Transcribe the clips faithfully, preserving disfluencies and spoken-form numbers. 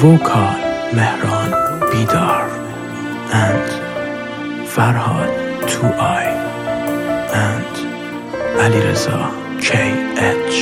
vocal Mehran Bidar and Farhad two I and Alireza K H.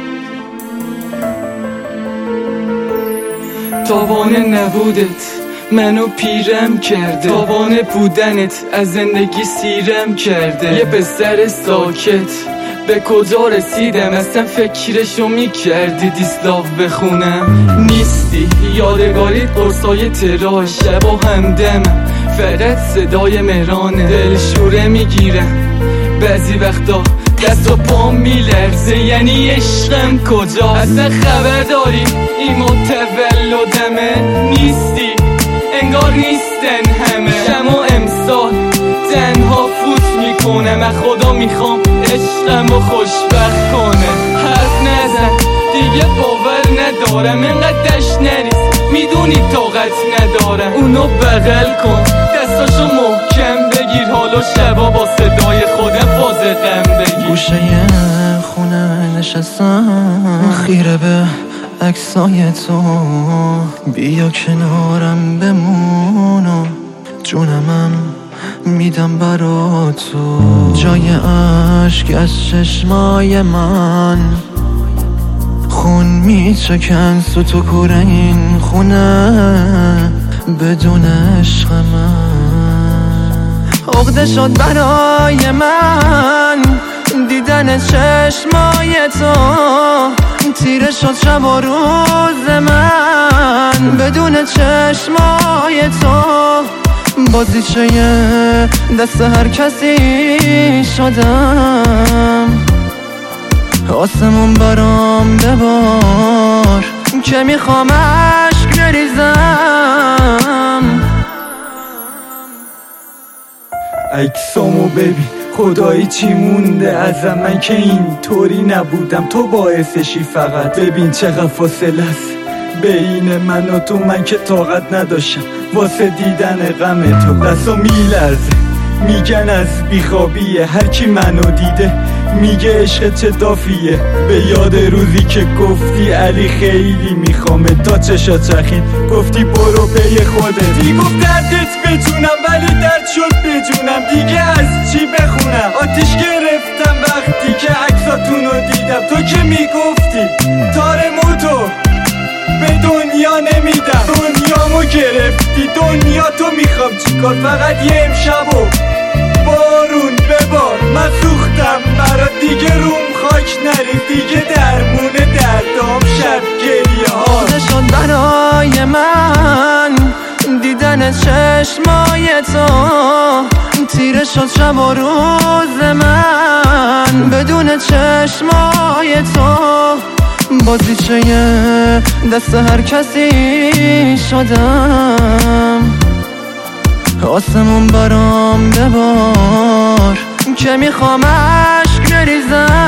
تاوان نبودت منو پیرم کرده، تاوان بودنت از زندگی سیرم کرده. یه پسر ساکت به کجا رسیدم، اصلا فکرشو میکردی دیسلاو بخونم. نیستی یادگاریت قرصای تراش، شبا همدم فقط صدای مهرانه. دل شوره میگیرم بعضی وقتا، دست و پام میلرزه، یعنی عشقم کجا؟ اصلا خبر داری این متولدمه؟ نیستی انگار نیستن همه. شما امسال تنها فوت میکنم، از خدا میخوام عشقمو خوشبخت کنه. حرف نزن دیگه باور ندارم، اینقدر دشت نریز میدونی طاقت ندارم. اونو بغل کن دستاشو محکم بگیر، حالا شبا با صدای خودم فازقم بگیر. گوشه خونه نشستم خیره به عکسای تو، بیا کنارم بمون و جونمم میدم برا تو. جای عشق از چشمای من خون میچکن، سوتو کوره این خونه بدون عشق من. عقده شد برای من دیدن چشمای تو، تیره شد شب و روز من بدون چشمای تو. بازیچه دست هر کسی شدم، آسمون برام ببار که میخوام عشق نریزم. عکسامو ببین خدایی چی مونده ازم، من که اینطوری نبودم، تو باعثشی. فقط ببین چقدر فاصله است بین من و تو، من که طاقت نداشتم واسه دیدن غم تو. دستو میلرزه میگن از بیخوابیه، هر کی منو دیده میگه عشق چه دافیه. به یاد روزی که گفتی علی خیلی میخوامه، تا چشا چخین گفتی برو پی خودت. میگفت دردت بجونم ولی درد شد بجونم، دیگه از چی بخونم؟ آتیش گرفتم وقتی که عکساتونو دیدم. تو که میگفتی تار موتو به دنیا نمیدم، دنیامو گرفتی. دنیا تو میخوام چیکار؟ فقط یه امشبو بارون ببار. من سوختم برات دیگه روم خاک نریز، دیگه درمونه دردام شب گریه ها. عقده شد برای من دیدن چشمای تو، تیره شد شب و روز من بدون چشمای تو. بازیچه دست هر کسی شدم، آسمون برام ببار که میخوام عشق نریزم.